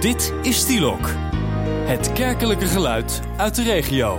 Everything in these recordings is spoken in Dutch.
Dit is Stielok. Het kerkelijke geluid uit de regio.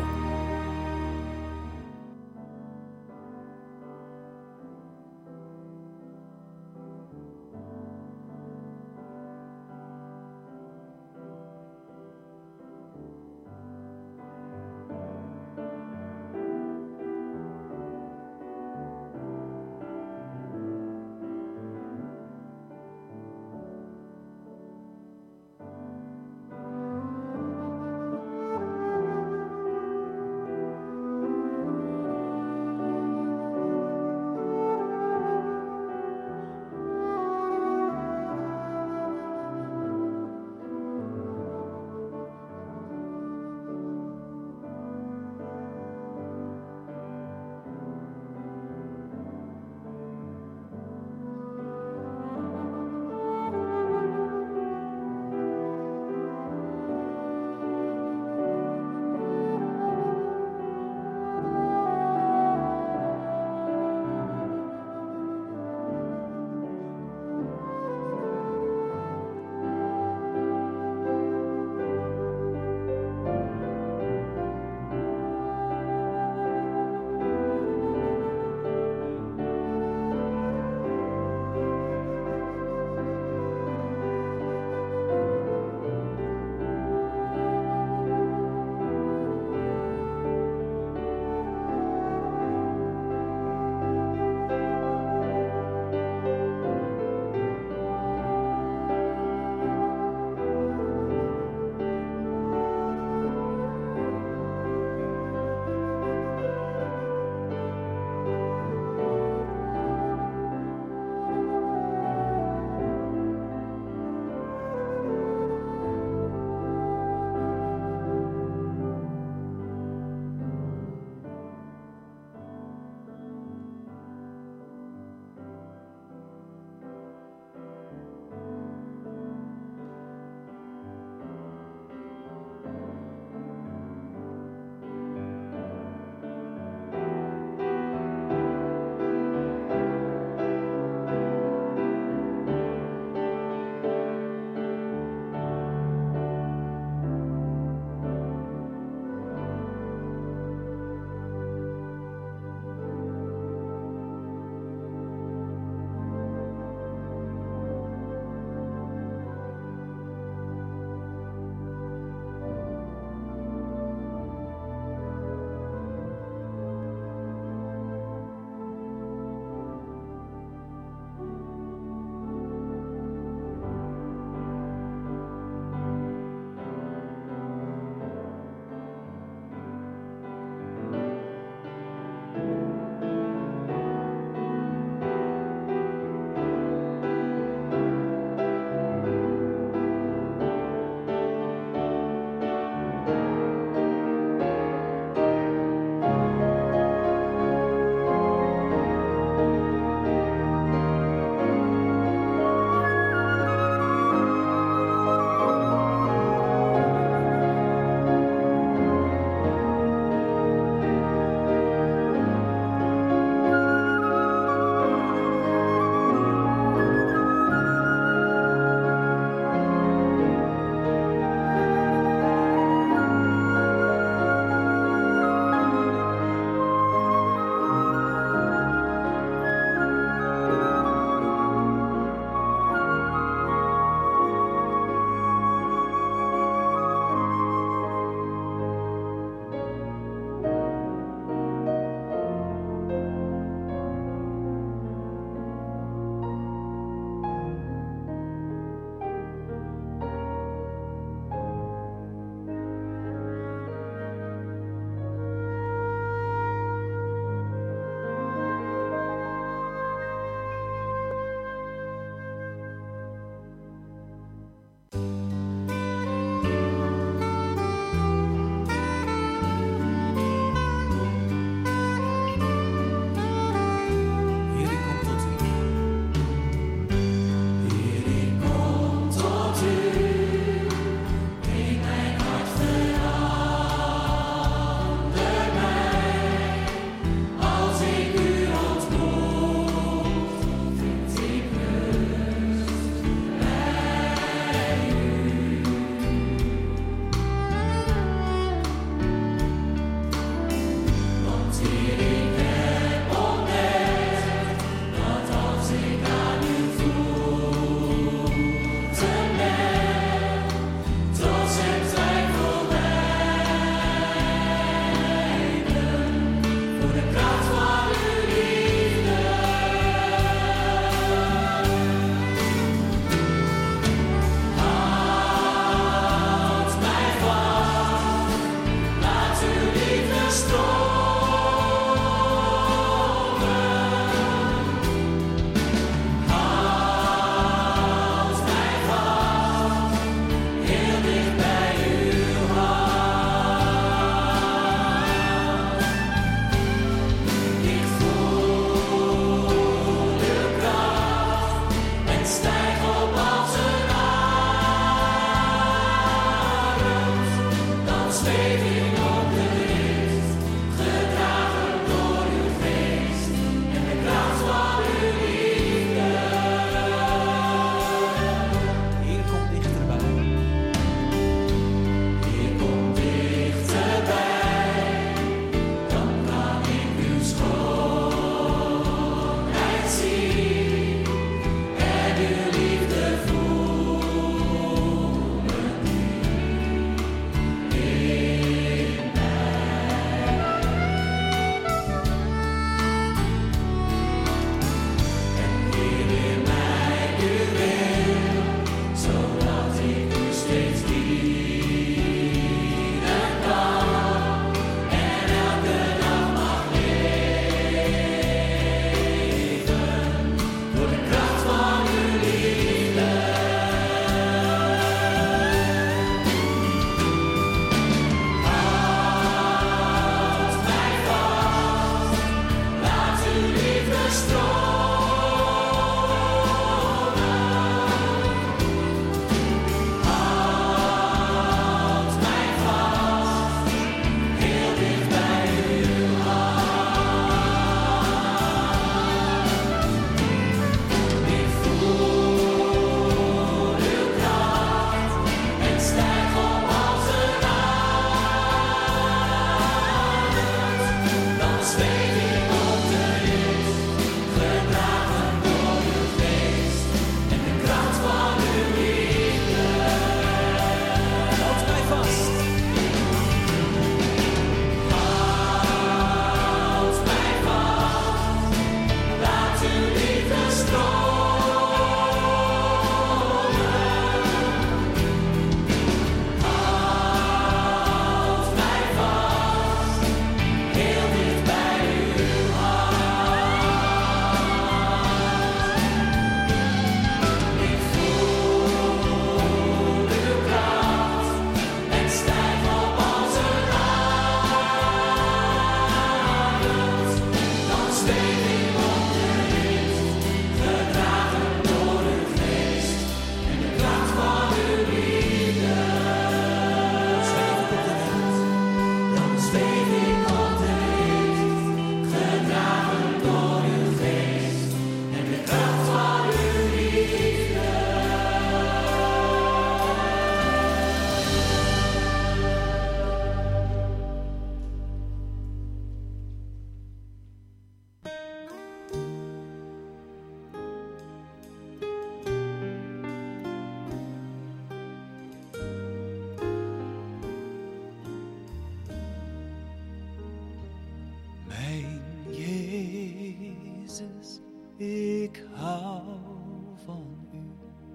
Ik hou van u,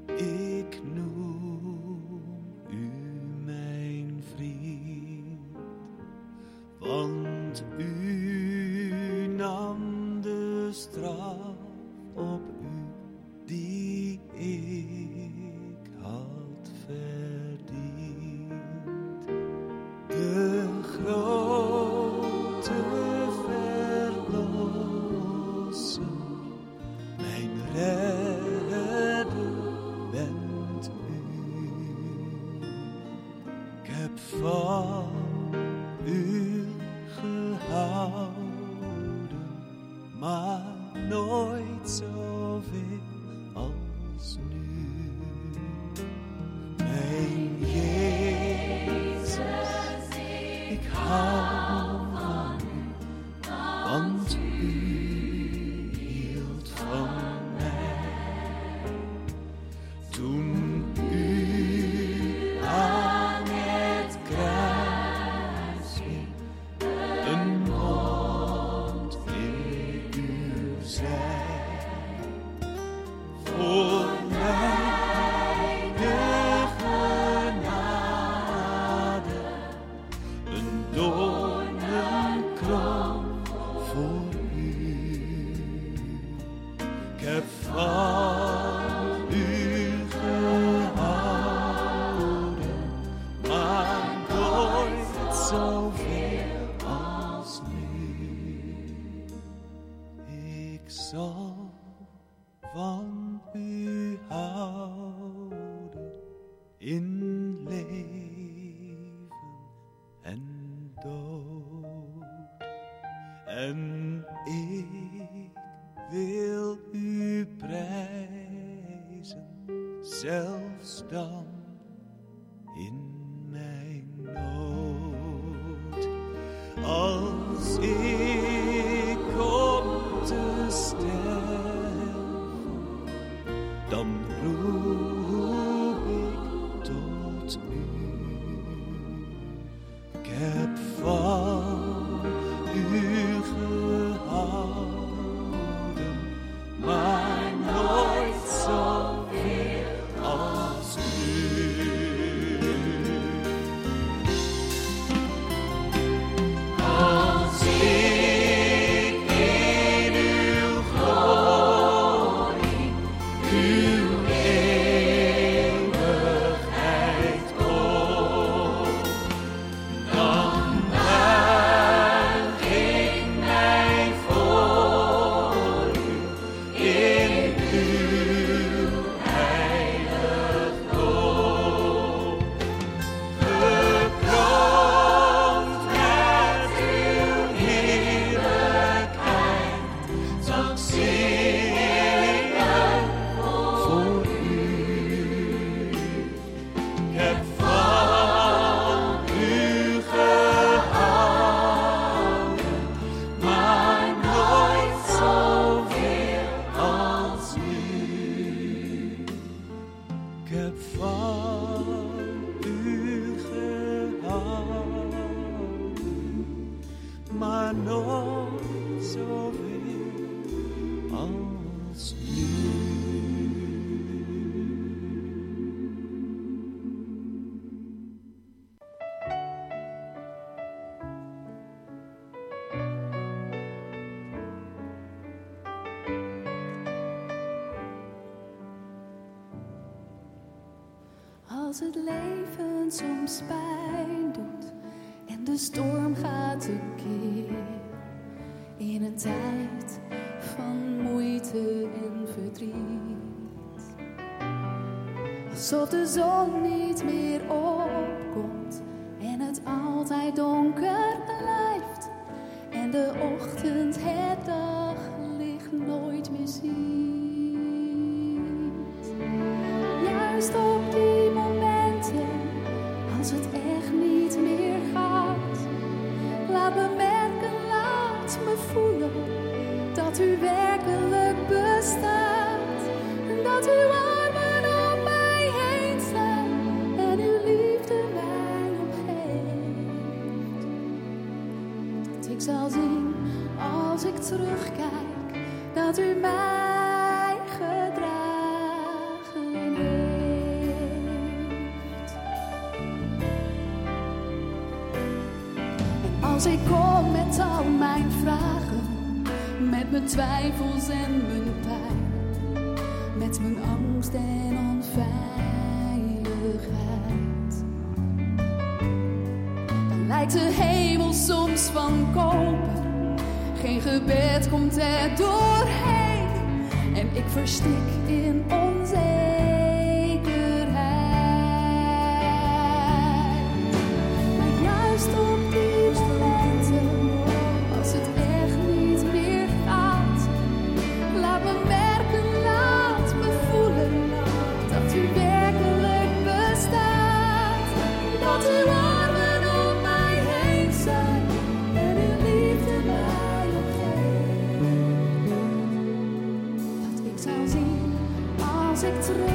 ik noem u mijn vriend, want u nam de straf op u die ik had verdiend. De grote verlosser, mijn redder bent u. Ik heb van u gehouden, maar nooit zoveel als nu. Mijn Jezus, ik hou van u, want u hield van mij. Toen u aan het kruis hing, een mond in uw zij, En ik wil u prijzen, zelfs dan in mijn nood. Als ik kom te sterven, dan roep ik tot u. Ik heb van u gehouden, maar nooit zoveel als u. Als ik in uw glorie, uw eeuwigheid kom, dan buig ik mij voor u in uw heiligdom. Gekroond met uw heerlijkheid, zal ik zingen voor u. Ik heb van u gehouden, maar nooit zoveel als u. Ik heb van u gehouden, maar nooit zoveel als u. Als het leven soms pijn doet en de storm gaat tekeer, in een tijd van moeite en verdriet. Alsof de zon niet meer opkomt en het altijd donker blijft en de ochtend het daglicht nooit meer ziet. Juist op die momenten, als het echt niet meer gaat, laat me merken, laat me voelen dat u werkelijk bestaat. En dat uw armen om mij heen staan en uw liefde mij omgeeft. Dat ik zal zien als ik terugkijk, dat u mij gedragen heeft. En als ik kom met al mijn vragen, met mijn twijfels en mijn pijn, met mijn angst en onveiligheid, dan lijkt de hemel soms van koper, geen gebed komt er doorheen en ik verstik in onzekerheid. Maar juist op die momenten, als het echt niet meer gaat, laat me merken, laat me voelen dat u werkelijk bestaat. Dat uw armen om mij heen zijn en uw liefde mij omgeeft. Dat ik zou zien als ik terug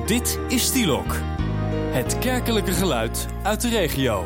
Dit is Stielok, het kerkelijke geluid uit de regio.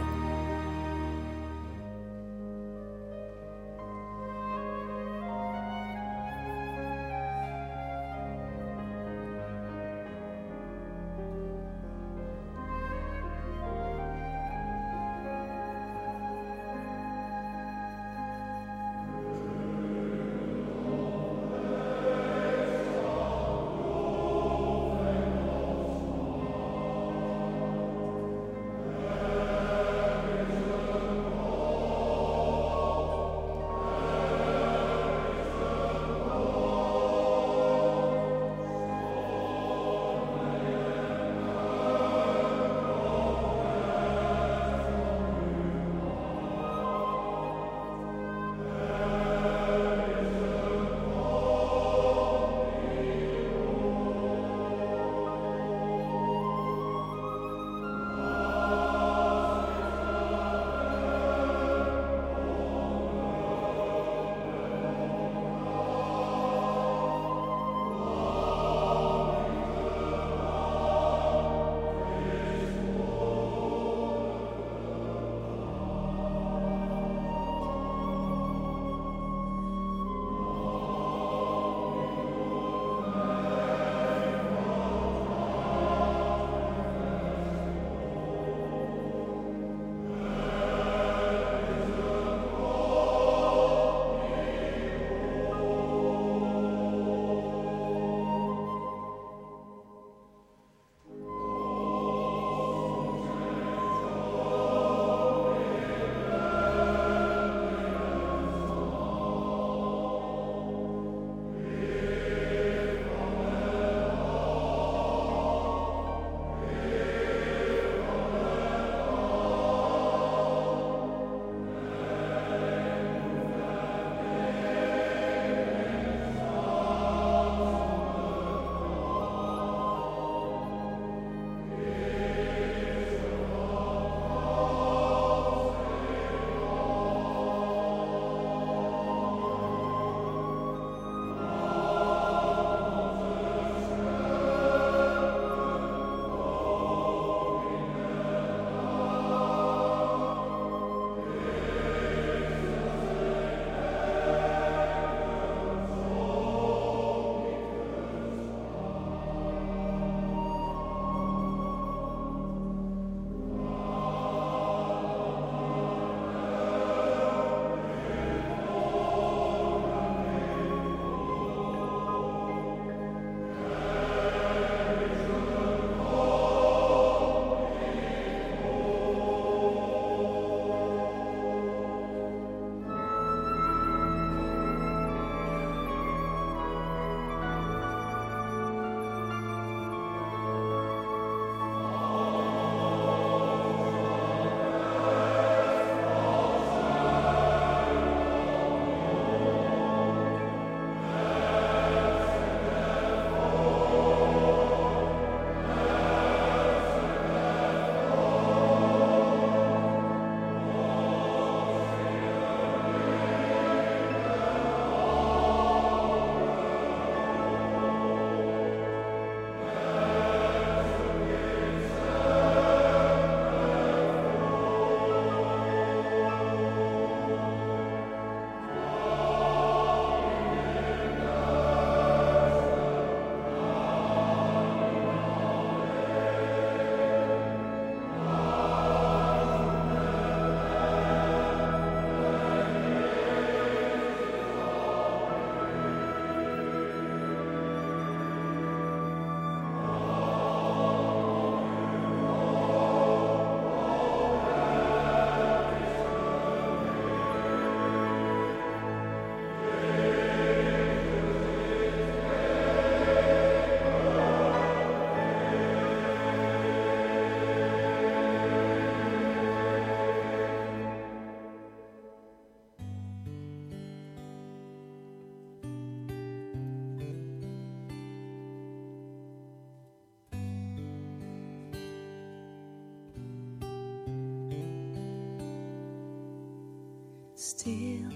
Stil,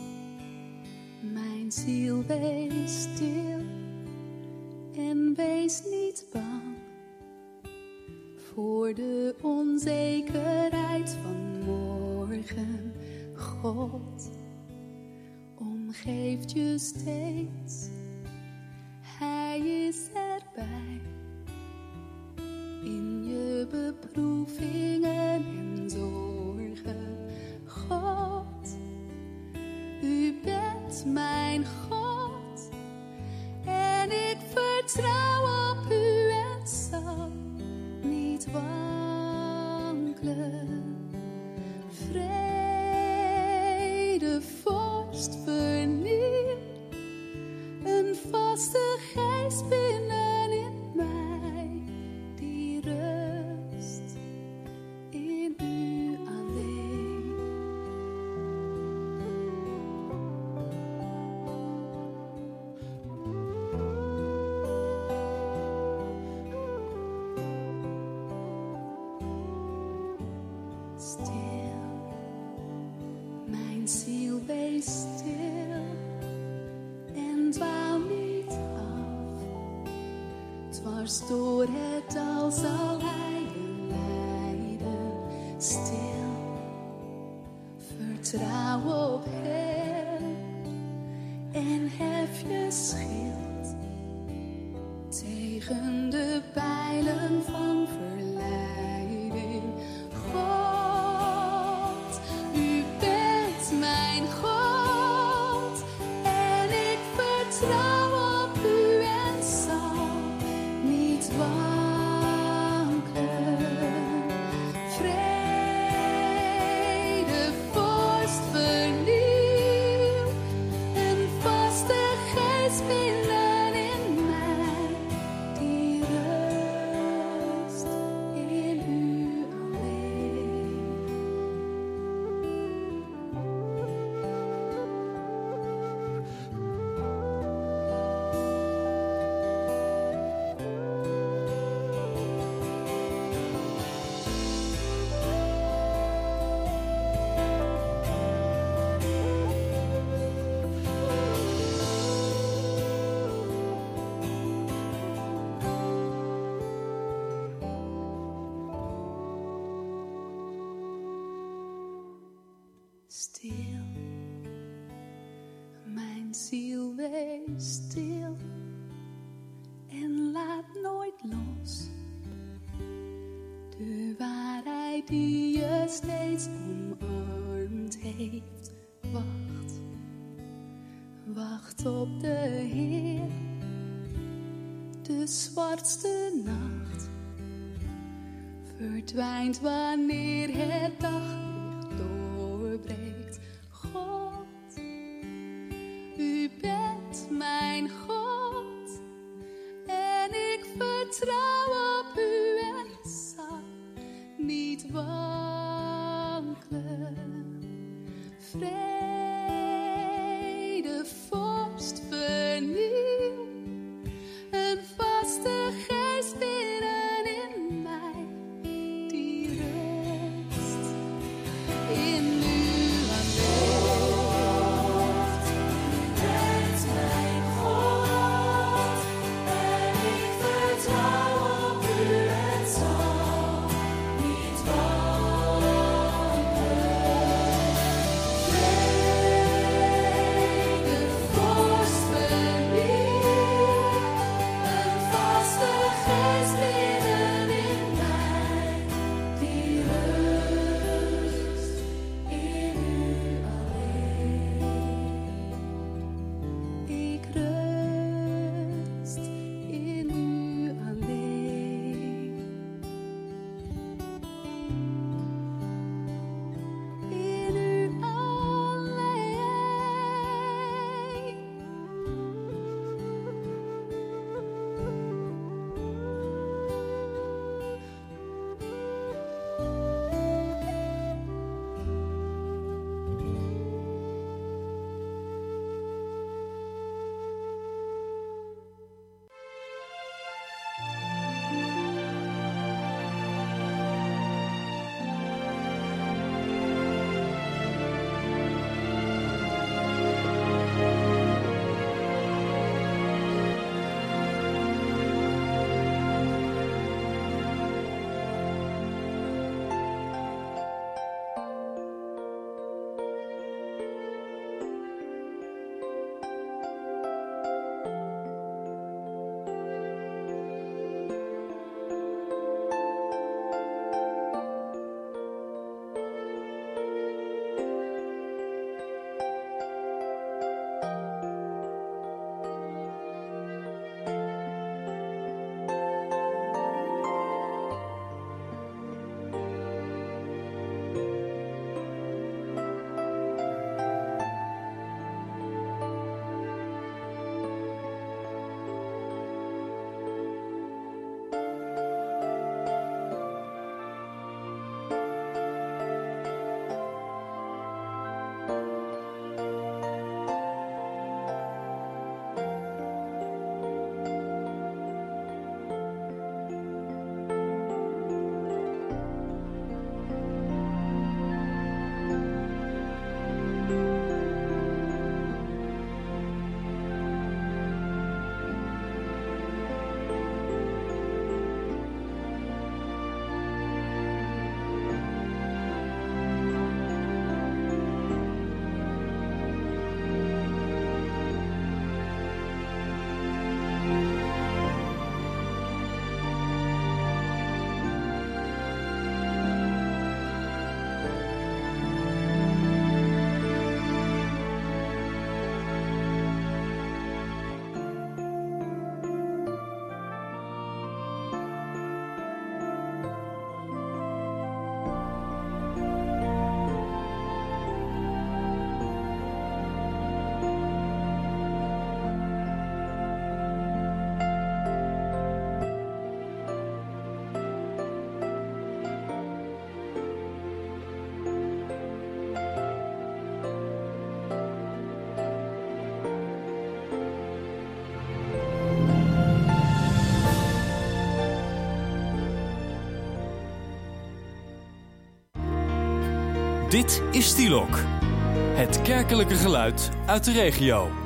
mijn ziel, wees stil en wees niet bang. voor de onzekerheid van morgen. God omgeeft je steeds, Hij is erbij. In je beproevingen en zorgen. God, U bent mijn God. En ik vertrouw op U en zal niet wankelen. Vrede, vorst, vernieuw. Een vaste geest binnenin mij, die rust in U alleen. Stil, mijn ziel, wees stil en dwaal niet af. Dwars door het dal zal Hij je leiden. Stil, vertrouw op Hem en hef je schild tegen de pijlen van verleiding. God, U bent mijn God en ik vertrouw op U en zal niet wankelen. Vrede, vorst, vernieuw. Een vaste geest binnenin mij, die rust in U alleen. Stil, mijn ziel, wees stil en laat nooit los. De waarheid die je steeds omarmd heeft, wacht, wacht op de Heer. De zwartste nacht verdwijnt wanneer het daglicht doorbreekt. God, U bent mijn God en ik vertrouw op U en zal niet wankelen. Vrede, vorst, vernieuw. Een vaste geest binnenin mij, die rust in U alleen. U bent mijn God en ik vertrouw Dit is Stielok, het kerkelijke geluid uit de regio.